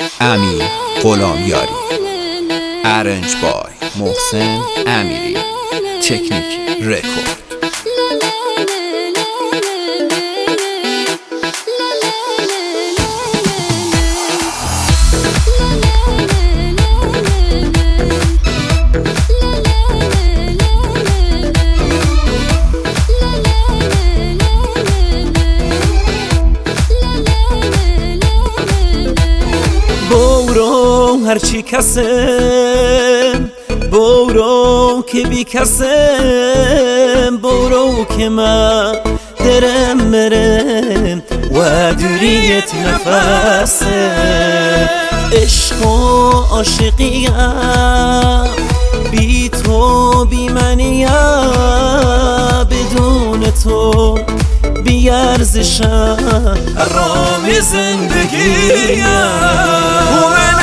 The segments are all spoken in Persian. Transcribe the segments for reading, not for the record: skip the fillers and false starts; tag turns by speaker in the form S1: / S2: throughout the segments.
S1: امیر غلامیاری، ارنج بای محسن امیری، تکنیک رکورد.
S2: برو هرچی کسم، برو که بی کسم، برو که من درم مرم و دوریت نفسم. عشق و عاشقیم بی تو بی منیم، بدون تو بی ارزشم حرام زندگیم. بومن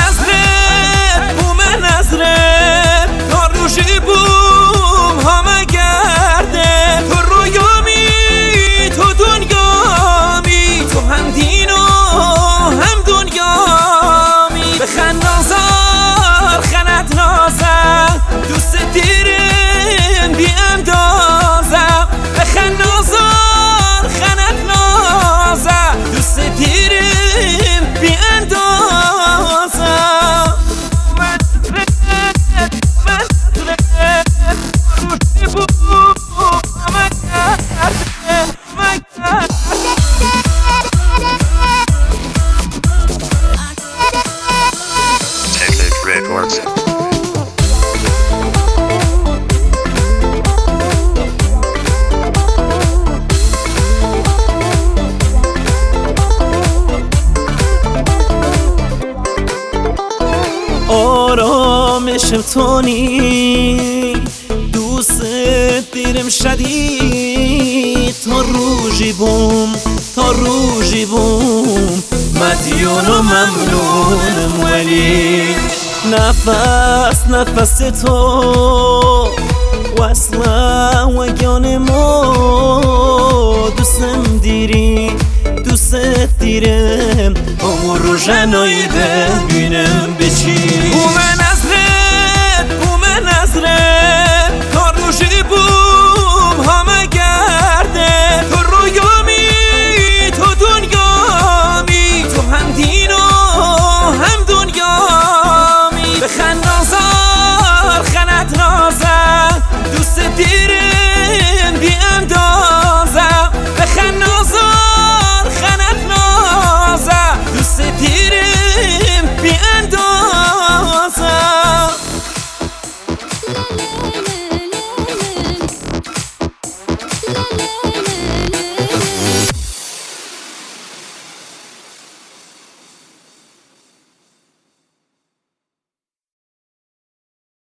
S2: نظره تا روشی بوم همه گرده، تو رویامی تو دنیامی، تو هم دین و هم دنیامی. بخند نازار خنت نازم، دوست دیرم بی اندازم. بخند نازار خنت نازم، دوست دیرم بی اندازم. آرامشم تونی، دوست دیرم شدید، تا روزی بوم تا روزی بوم، مدیون و ممنونم. ولی نفس تو وصله و گانمو، دوستم دیری دوست دیرم عمر رو جنایی ببینم بچی. بومن نظره تا روشی بوم همه گرده، تو رویامی تو دنیامی، تو هم دین و هم دنیامی. بخند نازار خنت نازم، دوست دیرم بی اندازم. بخند نازار خنت نازم، دوست دیرم بی اندازم.
S3: La la la la la la la la la la la.